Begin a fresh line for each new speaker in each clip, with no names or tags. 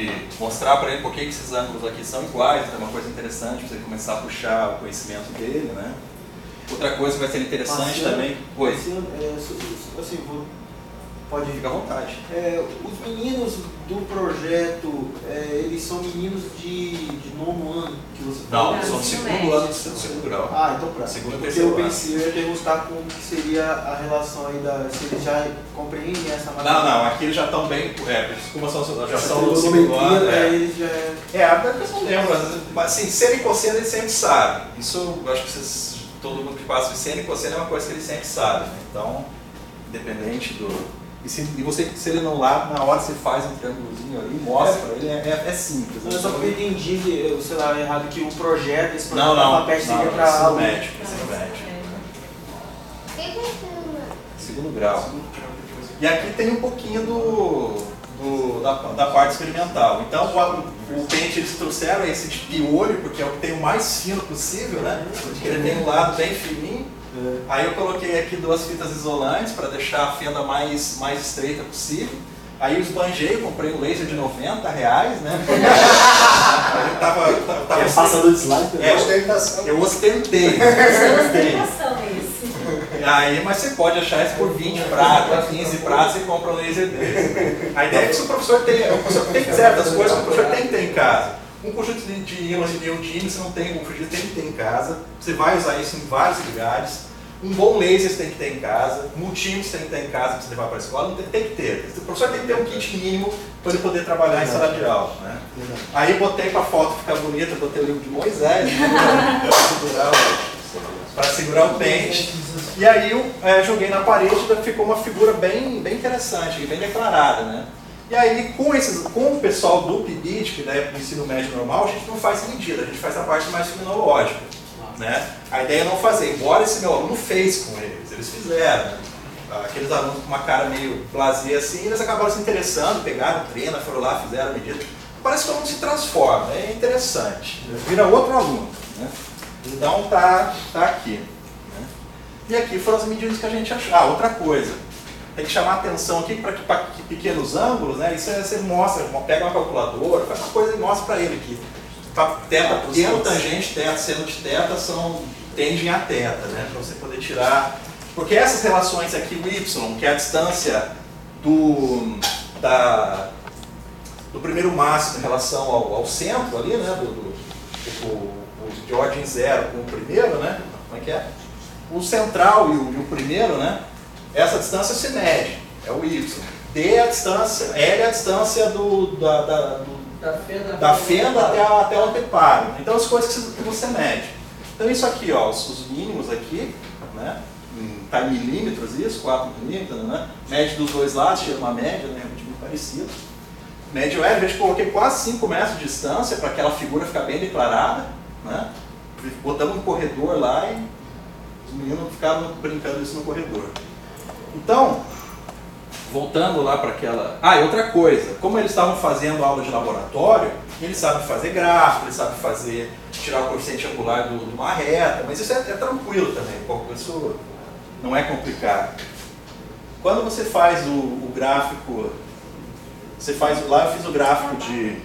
de mostrar para ele por que esses ângulos aqui são iguais, então é uma coisa interessante para ele começar a puxar o conhecimento dele, né? Outra coisa que vai ser interessante também... Oi.
Assim, pode
ficar à vontade.
Os meninos do projeto, eles são meninos de nono ano que você
falou? Não, são do segundo ano do segundo grau.
Ah, então pra.
Segundo e
porque
terceiro
eu pensei, eu ia perguntar como que seria a relação aí se eles já compreendem essa matéria.
Não, aqui eles já estão bem, como já são do segundo ano.
Eles já
até que eu não lembro, mas assim, seno e cosseno eles sempre sabem. Isso eu acho que todo mundo que passa de seno e cosseno é uma coisa que eles sempre sabem, né? Então, independente do... E se ele não lá, na hora você faz um triângulozinho ali, mostra pra ele, é simples.
Não, só que eu entendi, sei lá, errado, que o projeto, esse
projeto
da FAPESP seria para
ensino médio. Segundo grau. E aqui tem um pouquinho da parte experimental. Então, o pente eles trouxeram esse de piolho, porque é o que tem o mais fino possível, né? Porque ele tem um lado bem fininho. Aí eu coloquei aqui 2 fitas isolantes para deixar a fenda mais estreita possível. Aí eu esbanjei, comprei um laser de R$90, né? Eu tava
passador de slide?
Eu ostentei. Aí, mas você pode achar isso por 20 pratas, 15 pratas e compra um laser desse. A ideia é que se o professor tem certas coisas que o professor tem que ter em casa. Um conjunto de ímãs de neodímio, você não tem, um conjunto tem que ter em casa. Você vai usar isso em vários lugares. Um bom laser você tem que ter em casa. Multímetro você tem que ter em casa para você levar para a escola. Tem que ter. O professor tem que ter um kit mínimo para ele poder trabalhar em sala de aula, né? Aí botei para a foto ficar bonita, botei o livro de Moisés para segurar o pente. E aí eu joguei na parede e ficou uma figura bem interessante, bem declarada, né? E aí, com o pessoal do PIBIT, que é do ensino médio normal, a gente não faz medida, a gente faz a parte mais criminológica, né? A ideia é não fazer, embora esse meu aluno fez com eles fizeram. Né? Aqueles alunos com uma cara meio blasé assim, eles acabaram se interessando, pegaram o treino, foram lá, fizeram a medida. Parece que o aluno se transforma, é interessante, vira outro aluno, né? Então tá aqui. Né? E aqui foram as medidas que a gente achou. Outra coisa. Tem que chamar a atenção aqui para que pequenos ângulos, né? Isso você mostra, pega uma calculadora, faz uma coisa e mostra para ele aqui. Teta pequeno, tangente, teta, seno de teta tendem a teta, né? Para você poder tirar. Porque essas relações aqui, o y, que é a distância do primeiro máximo em relação ao centro ali, né? De ordem 0 com o primeiro, né? Como é que é? O central e o primeiro, né? Essa distância se mede, é o y. D é a distância, L é a distância da fenda até o anteparo. Então as coisas que você mede. Então isso aqui, ó, os mínimos aqui, né? Tá em milímetros isso, 4 milímetros, né? Mede dos dois lados, tira uma média, né? Muito parecido. Mede o L, eu coloquei quase 5 metros de distância para aquela figura ficar bem declarada, né? Botamos um corredor lá e os meninos ficaram brincando isso no corredor. Então, voltando lá para aquela... e outra coisa, como eles estavam fazendo aula de laboratório, eles sabem fazer gráfico, eles sabem tirar o coeficiente angular de uma reta, mas isso é tranquilo também, isso não é complicado. Quando você faz o gráfico, lá eu fiz o gráfico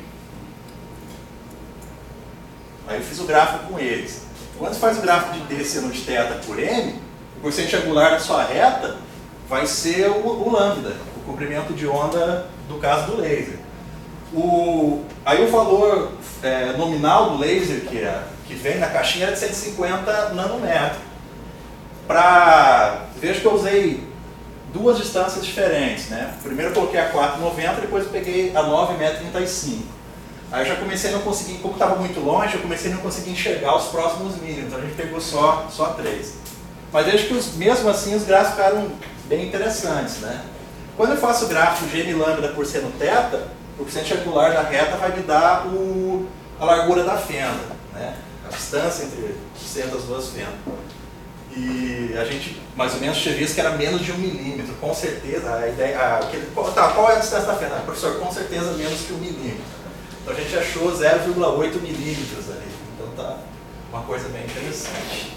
aí eu fiz o gráfico com eles. Quando você faz o gráfico de D seno de θ por M, o coeficiente angular da sua reta vai ser o lambda, o comprimento de onda do caso do laser. Aí o valor nominal do laser que vem na caixinha era de 150 nanômetros. Veja que eu usei 2 distâncias diferentes, né? Primeiro eu coloquei a 4,90, depois eu peguei a 9,35 m. Aí eu já comecei a não conseguir, como estava muito longe, eu comecei a não conseguir enxergar os próximos mínimos, então a gente pegou só 3. Mas veja que mesmo assim os gráficos ficaram bem interessantes, né? Quando eu faço o gráfico de m lambda por seno θ, o coeficiente angular da reta vai me dar a largura da fenda, né? A distância entre as duas fendas. E a gente mais ou menos tinha visto que era menos de 1 milímetro, com certeza. A ideia, qual é a distância da fenda? Professor, com certeza menos que 1 milímetro. Então a gente achou 0,8 milímetros ali. Então tá uma coisa bem interessante.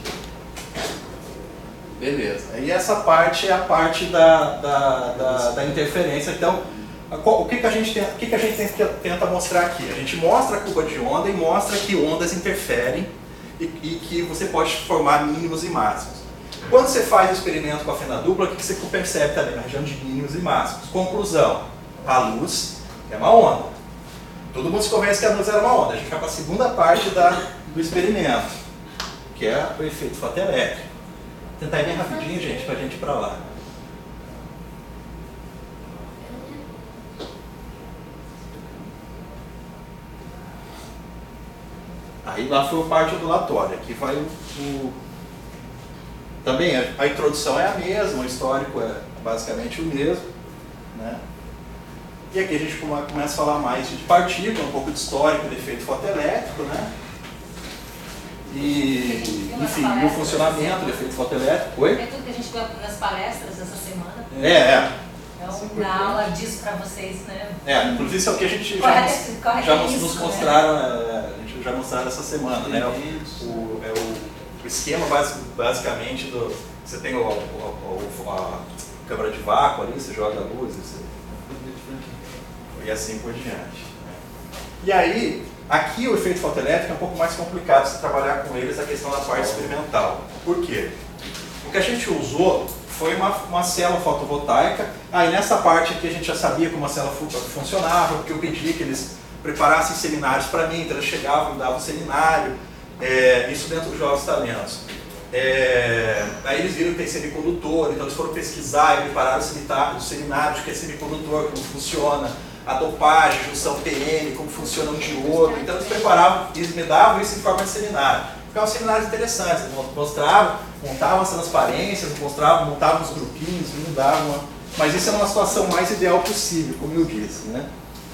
Beleza. E essa parte é a parte da interferência. Então, O que a gente tenta mostrar aqui? A gente mostra a curva de onda e mostra que ondas interferem e que você pode formar mínimos e máximos. Quando você faz o experimento com a fenda dupla, o que você percebe também na região de mínimos e máximos? Conclusão, a luz é uma onda. Todo mundo se convence que a luz era uma onda. A gente vai para a segunda parte do experimento, que é o efeito fotoelétrico. Vou tentar ir bem rapidinho, gente, para a gente ir para lá. Aí lá foi a parte ondulatória. Aqui vai também a introdução é a mesma, o histórico é basicamente o mesmo, né? E aqui a gente começa a falar mais de partícula, um pouco de histórico do efeito fotoelétrico, né? E, enfim, o funcionamento do efeito fotoelétrico. Oi?
É tudo que a gente viu nas palestras essa semana.
Então,
Dar aula disso para vocês, né?
Inclusive isso é o que a gente já nos mostraram, a gente já mostraram essa semana, né? O esquema basicamente você tem a câmara de vácuo ali, você joga a luz e assim por diante. Né? E aí, aqui o efeito fotoelétrico é um pouco mais complicado se trabalhar com eles a questão da parte experimental. Por quê? O que a gente usou foi uma célula fotovoltaica. Aí nessa parte aqui a gente já sabia como a célula funcionava, porque eu pedi que eles preparassem seminários para mim, então eles chegavam e davam o seminário, isso dentro dos Jovens Talentos. Aí eles viram que tem semicondutor, então eles foram pesquisar e prepararam os seminários, o que é semicondutor, como funciona, a dopagem, junção PN, como funciona um diodo. Então eles preparavam, eles me davam isso em forma de seminário. Ficavam seminários interessantes, eles mostravam, montavam as transparências, montavam os grupinhos, mudavam, mas isso é uma situação mais ideal possível, como eu disse, né?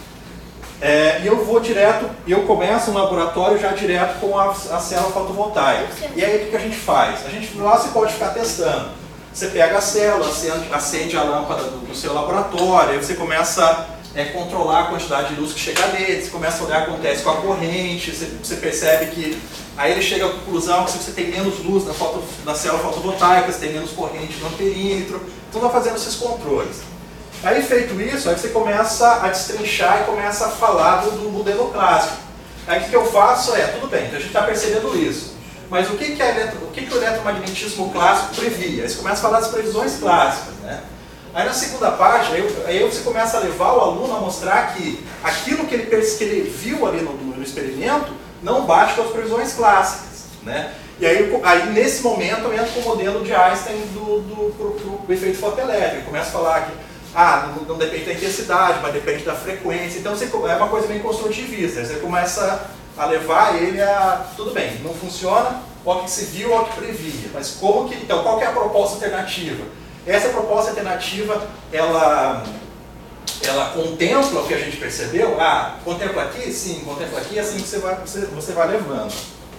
E eu começo no laboratório já direto com a célula fotovoltaica. E aí o que a gente faz? Lá você pode ficar testando. Você pega a célula, acende a lâmpada do seu laboratório, aí você começa a controlar a quantidade de luz que chega nele, você começa a olhar o que acontece com a corrente, você percebe que aí ele chega à conclusão que se você tem menos luz na célula fotovoltaica, você tem menos corrente no amperímetro, então vai fazendo esses controles. Aí feito isso, aí você começa a destrinchar e começa a falar do modelo clássico. Aí o que eu faço tudo bem, então a gente está percebendo isso. Mas o que o eletromagnetismo clássico previa? Aí você começa a falar das previsões clássicas, né? Aí na segunda página, aí você começa a levar o aluno a mostrar que aquilo que ele viu ali no experimento não bate com as previsões clássicas, né? E aí nesse momento eu entro com o modelo de Einstein do efeito fotoelétrico. Começa a falar que não depende da intensidade, mas depende da frequência. Então é uma coisa bem construtivista. Você começa a levar ele tudo bem, não funciona, o que se viu, o que previa. Mas então qual que é a proposta alternativa? Essa proposta alternativa, ela contempla o que a gente percebeu? Contempla aqui? Sim, contempla aqui, assim que você vai levando.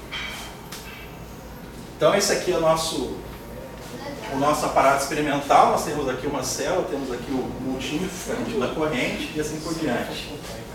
Então esse aqui é o nosso aparato experimental. Nós temos aqui uma célula, temos aqui o multímetro da corrente e assim por diante.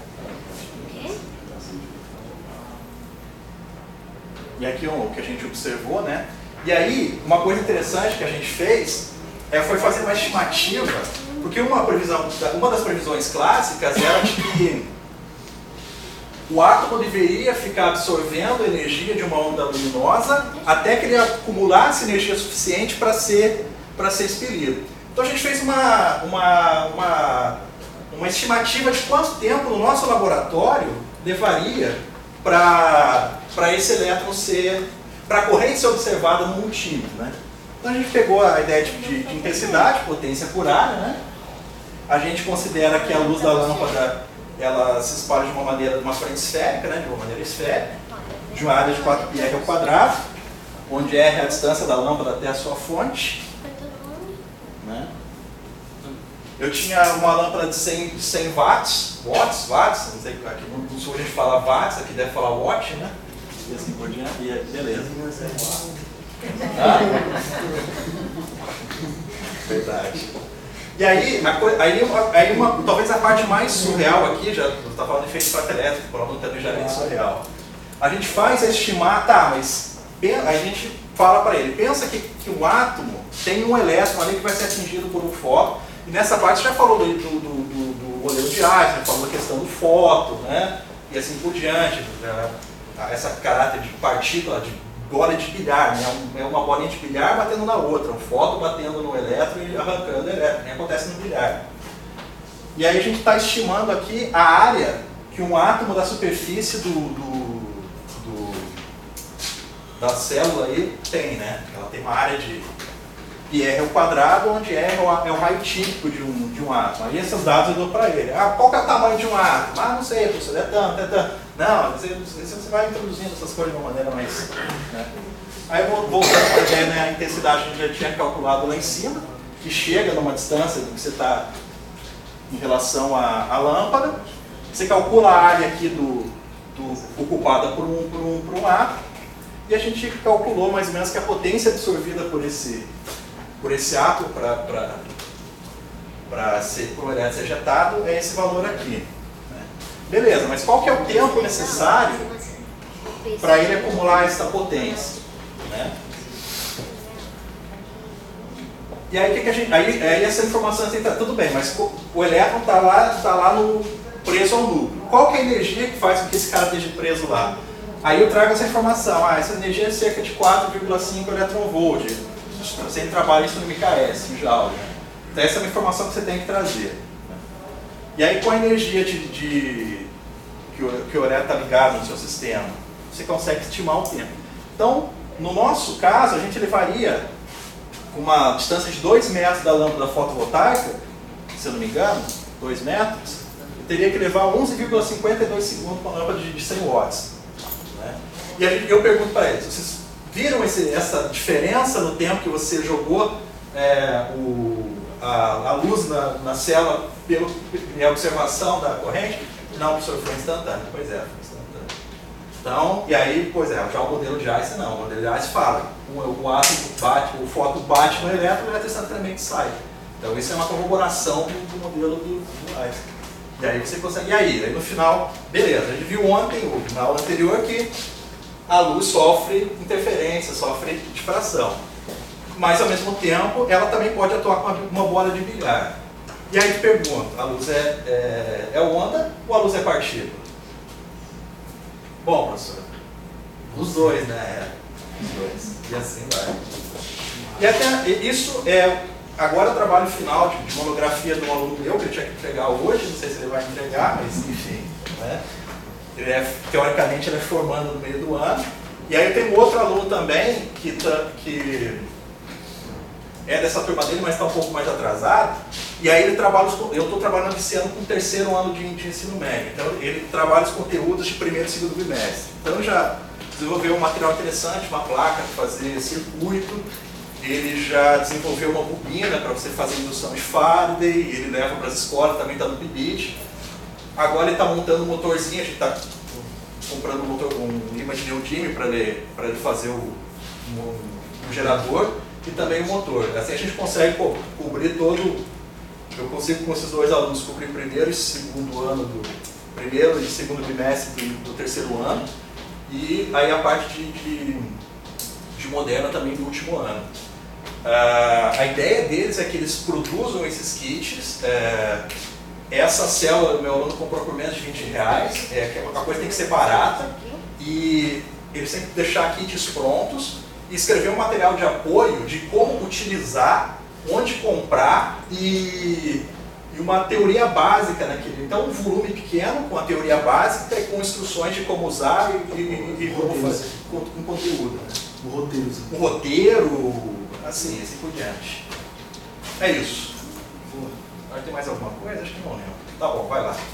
E aqui o que a gente observou, né? E aí, uma coisa interessante que a gente fez foi fazer uma estimativa, porque uma das previsões clássicas era de que o átomo deveria ficar absorvendo energia de uma onda luminosa até que ele acumulasse energia suficiente para ser expelido. Então a gente fez uma estimativa de quanto tempo no nosso laboratório levaria para esse elétron para a corrente ser observada no multímetro, né? Então a gente pegou a ideia de intensidade, potência por área, né? A gente considera que a luz da lâmpada ela se espalha de uma frente esférica, né? De uma maneira esférica, de uma área de 4πr ao quadrado, onde R é a distância da lâmpada até a sua fonte, né? Eu tinha uma lâmpada de 100 watts, não sei, aqui no sul a gente fala watts, aqui deve falar watt, né? E assim por diante, beleza. Verdade. E aí, talvez a parte mais surreal aqui, já está falando de efeito fotoelétrico, por algum também já é bem surreal. A gente faz estimar, mas a gente fala para ele, pensa que um átomo tem um elétron ali que vai ser atingido por um fóton, e nessa parte já falou do modelo de Einstein, falou a questão do fóton, né? E assim por diante, essa caráter de partícula, de bola de bilhar, né? É uma bolinha de bilhar batendo na outra, um fóton batendo no elétron e arrancando o elétron, nem acontece no bilhar. E aí a gente está estimando aqui a área que um átomo da superfície da célula aí tem, né? Ela tem uma área de πr ao quadrado, onde R é o raio típico de um átomo. Aí esses dados eu dou para ele. Qual que é o tamanho de um átomo? Não sei, professor, é tanto, é tanto. Não, você vai introduzindo essas coisas de uma maneira mais... Né? Aí voltando para a ideia, né, a intensidade a gente já tinha calculado lá em cima, que chega numa distância do que você está em relação à lâmpada. Você calcula a área aqui ocupada por um átomo. E a gente calculou mais ou menos que a potência absorvida por esse átomo para o elétron ser ejetado é esse valor aqui. Né? Beleza, mas qual que é o tempo necessário para ele acumular essa potência? Né? E aí, aí essa informação assim, tá tudo bem, mas o elétron está lá preso ao núcleo. Qual que é a energia que faz com que esse cara esteja preso lá? Aí eu trago essa informação, essa energia é cerca de 4,5 eletronvolt. Você trabalha isso no MKS, em Joule. Então essa é uma informação que você tem que trazer. E aí com a energia que o elétron está ligado no seu sistema, você consegue estimar o tempo. Então, no nosso caso, a gente levaria uma distância de 2 metros da lâmpada fotovoltaica, se eu não me engano, 2 metros, eu teria que levar 11,52 segundos com a lâmpada de 100 watts. Né? E aí eu pergunto para eles, vocês viram essa diferença no tempo que você jogou a luz na célula pela observação da corrente? Não, professor, foi instantâneo. Pois é, foi instantâneo. Então, e aí, já o modelo de Einstein não. O modelo de Einstein fala, o átomo bate, o fóton bate no elétron e o elétron instantaneamente sai. Então, isso é uma corroboração do modelo do Einstein. E aí você consegue, e aí no final, beleza, a gente viu ontem, na aula anterior, que a luz sofre interferência, sofre difração. Mas ao mesmo tempo, ela também pode atuar com uma bola de bilhar. E aí te pergunto, a luz é onda ou a luz é partícula? Bom, professor, os dois, né? Os dois. E assim vai. E até isso agora o trabalho final de monografia de um aluno meu, que ele tinha que entregar hoje, não sei se ele vai entregar, mas enfim. Né? Teoricamente ele é formando no meio do ano. E aí tem um outro aluno também, que é dessa turma dele, mas está um pouco mais atrasado. E aí ele trabalha, eu estou trabalhando esse ano com o 3º ano de ensino médio. Então ele trabalha os conteúdos de 1º e 2º bimestre. Então já desenvolveu um material interessante, uma placa para fazer circuito. Ele já desenvolveu uma bobina para você fazer indução de Faraday, ele leva para as escolas, também está no PIBIT. Agora ele está montando um motorzinho, a gente está comprando um imã de neodímio para ele fazer um gerador e também o motor. Assim a gente consegue cobrir todo. Eu consigo com esses dois alunos cobrir o 1º e 2º ano primeiro e 2º bimestre do 3º ano. E aí a parte de moderna também do último ano. A ideia deles é que eles produzam esses kits. Essa célula, meu aluno comprou por menos de R$20, a coisa tem que ser barata, e eles têm que deixar kits prontos e escrever um material de apoio de como utilizar, onde comprar e uma teoria básica naquele. Então, um volume pequeno com a teoria básica e com instruções de como usar e como fazer com conteúdo. Né? Um roteiro, assim por diante. É isso. Tem mais alguma coisa? Acho que não lembro. Tá bom, vai lá.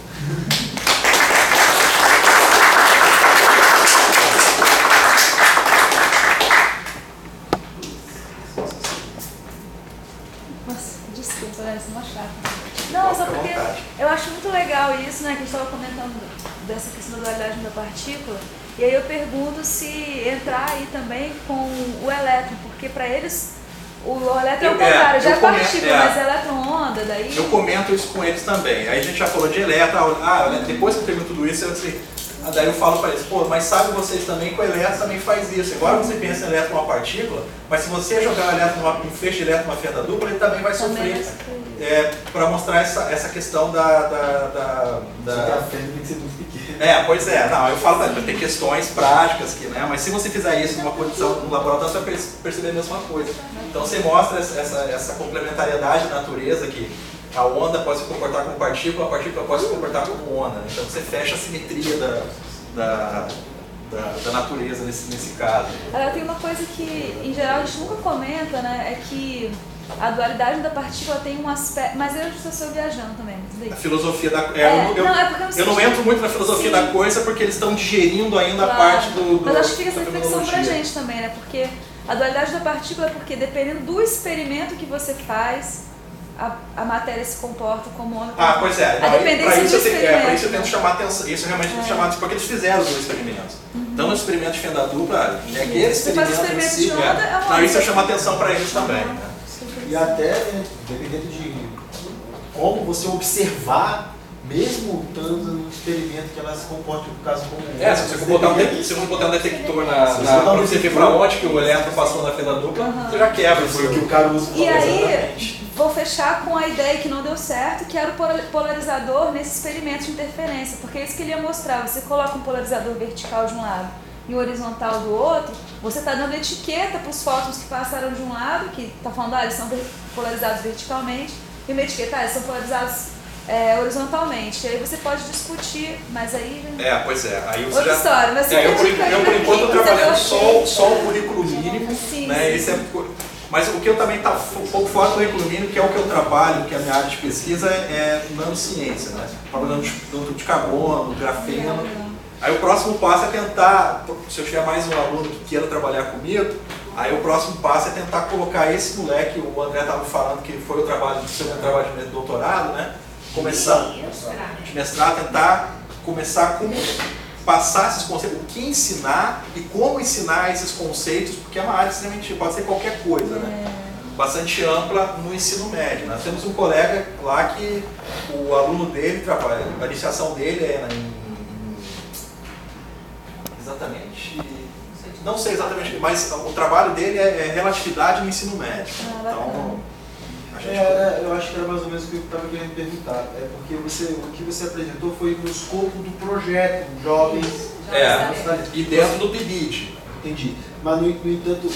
Nossa, desculpa, é uma chata. Não, só porque eu acho muito legal isso, né, que a gente estava comentando dessa questão da dualidade da partícula. E aí eu pergunto se entrar aí também com o elétron, porque para eles o elétron é o contrário, já é partícula, mas elétron-onda, daí...
Eu comento isso com eles também. Aí a gente já falou de elétron, depois que eu termino tudo isso, daí eu falo para eles, mas sabe vocês também que o elétron também faz isso. Agora você pensa em elétron uma partícula, mas se você jogar o elétron um feixe de elétron numa fenda dupla, ele também vai sofrer. para mostrar essa questão da
grafeno tem que ser muito pequeno.
Pois é. Não, eu falo que tem questões práticas, né? Mas se você fizer isso numa condição no laboratório, você vai perceber a mesma coisa. Então você mostra essa complementariedade da natureza que a onda pode se comportar como partícula, a partícula pode se comportar como onda. Então você fecha a simetria da natureza nesse caso.
Tem uma coisa que, em geral, a gente nunca comenta, né? É que a dualidade da partícula tem um aspecto... Mas eu estou viajando também.
A filosofia da...
eu
não entro muito na filosofia da coisa porque eles estão digerindo ainda a parte do...
Mas acho que fica essa reflexão pra gente também, né? Porque a dualidade da partícula é porque, dependendo do experimento que você faz, a matéria se comporta como onda.
Pois é.
A dependência do experimento.
Para isso eu tento chamar atenção. Isso realmente tem que chamar atenção, porque eles fizeram os dois experimentos. Então, no experimento de fenda dupla, aquele experimento em si, isso eu chamo atenção para eles também. Né?
E até, dependendo de como você observar, mesmo estando no experimento que ela se comporte no caso como
se você botar um detector para você ver para onde que o elétron passou na fenda dupla, você já quebra.
Foi o que o cara usa.
E aí, vou fechar com a ideia que não deu certo, que era o polarizador nesse experimento de interferência, porque é isso que ele ia mostrar. Você coloca um polarizador vertical de um lado e horizontal do outro, você está dando etiqueta para os fótons que passaram de um lado, que está falando, eles são polarizados verticalmente, e uma etiqueta, eles são polarizados horizontalmente. E aí você pode discutir, mas aí...
Pois é. Aí você
outra história. Mas
eu por enquanto estou trabalhando só o currículo mínimo.
Sim,
né?
sim.
Mas o que eu também está um pouco fora do currículo mínimo, que é o que eu trabalho, que é a minha área de pesquisa, é nanociência, né? Trabalhando dentro de carbono, grafeno. Aí o próximo passo é tentar, se eu tiver mais um aluno que queira trabalhar comigo, aí o próximo passo é tentar colocar esse moleque, o André estava falando que foi o seu trabalho de doutorado, né? Começar de mestrado, tentar começar a passar esses conceitos, o que ensinar e como ensinar esses conceitos, porque é uma área extremamente, pode ser qualquer coisa, né? Bastante ampla no ensino médio. Nós temos um colega lá que o aluno dele trabalha, a iniciação dele é exatamente, não sei exatamente, mas o trabalho dele é relatividade no ensino médio. Então,
eu acho que era mais ou menos o que eu estava querendo perguntar. Porque o que você apresentou foi no escopo do projeto, jovens.
E dentro do PIBID.
Entendi. Mas, no entanto,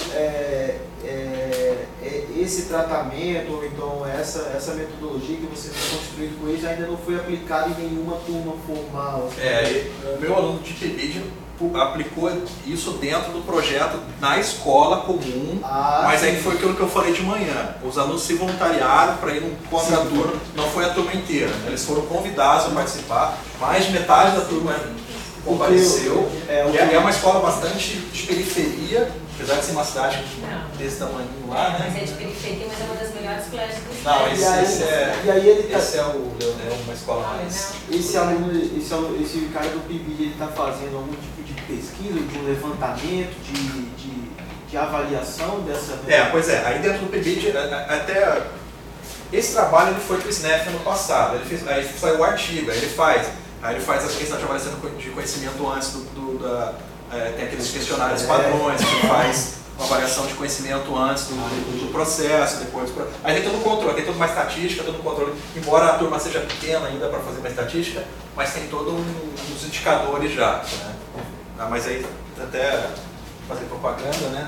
esse tratamento, ou então essa metodologia que você tem construído com eles ainda não foi aplicada em nenhuma turma formal.
O meu aluno de PIBID aplicou isso dentro do projeto na escola comum, mas aí foi aquilo que eu falei de manhã. Os alunos se voluntariaram para ir num turma, não foi a turma inteira, né? Eles foram convidados a participar, mais de metade da turma compareceu. É uma escola bastante de periferia, apesar de ser uma cidade desse tamanho lá, né?
Mas é de periferia, mas é uma das melhores colégios do estado.
Não, esse é uma escola mais...
Esse cara do PIBID, ele está fazendo algum tipo de pesquisa, de um levantamento, de avaliação dessa...
Pois é. Aí dentro do PIBID, até... Esse trabalho ele foi para o SNEF ano passado. Aí saiu o artigo, aí ele faz a questão de avaliação de conhecimento antes tem aqueles questionários padrões, que faz uma avaliação de conhecimento antes do processo, depois... Aí tem todo o controle, tem toda uma estatística, todo o controle, embora a turma seja pequena ainda para fazer uma estatística, mas tem todos uns indicadores já, né? Mas aí até fazer propaganda, né?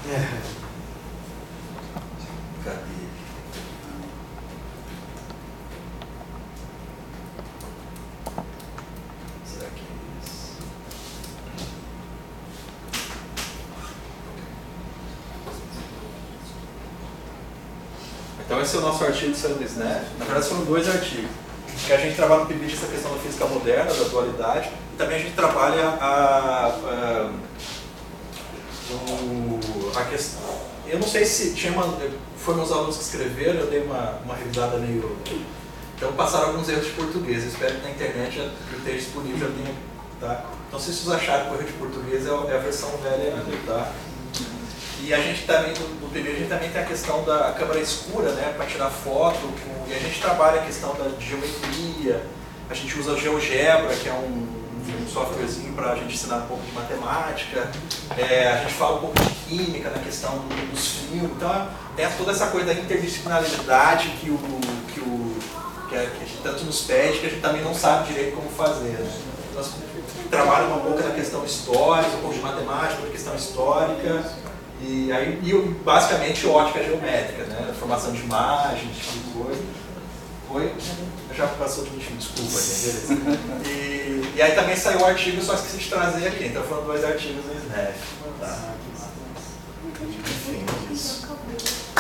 Cadê? Será que é isso? Então esse é o nosso artigo que saiu do SNEF. Na verdade foram 2 artigos. Que a gente trabalha no PIBID essa questão da física moderna, da dualidade, e também a gente trabalha a questão. Eu não sei se foi meus alunos que escreveram, eu dei uma revisada meio. Então passaram alguns erros de português. Eu espero que na internet já esteja disponível, já tenha. Tá? Então se vocês acharem que o erro de português é a versão velha ainda, tá? E a gente também, no PIBID, a gente também tem a questão da câmera escura, né, para tirar foto, e a gente trabalha a questão da geometria, a gente usa GeoGebra, que é um softwarezinho para a gente ensinar um pouco de matemática, a gente fala um pouco de química na questão dos filmes, então tem toda essa coisa da interdisciplinaridade que o que a gente tanto nos pede que a gente também não sabe direito como fazer, né? Nós trabalhamos um pouco na questão histórica, um pouco de matemática, na questão histórica, e basicamente ótica geométrica, né? Formação de imagens, tipo de coisa. Oi? Já passou de 20 minutos, desculpa, gente. E aí também saiu o artigo, só esqueci de trazer aqui, então foram 2 artigos no SNEF. Tá. Enfim, isso.